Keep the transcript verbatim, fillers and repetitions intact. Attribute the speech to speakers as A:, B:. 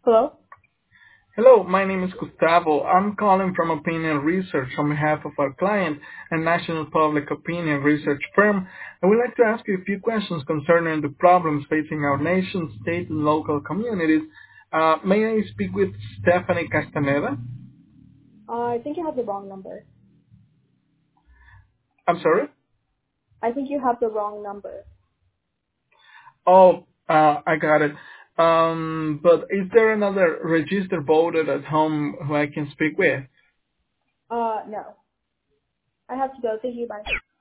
A: Hello?
B: Hello, my name is Gustavo. I'm calling from Opinion Research on behalf of our client, a national public opinion research firm. I would like to ask you a few questions concerning the problems facing our nation, state, and local communities. Uh, may I speak with Stephanie Castaneda?
A: Uh, I think you have the wrong number.
B: I'm sorry?
A: I think you have the wrong number.
B: Oh, uh, I got it. Um, but is there another registered voter at home who I can speak with?
A: Uh, no. I have to go. Thank you. Bye.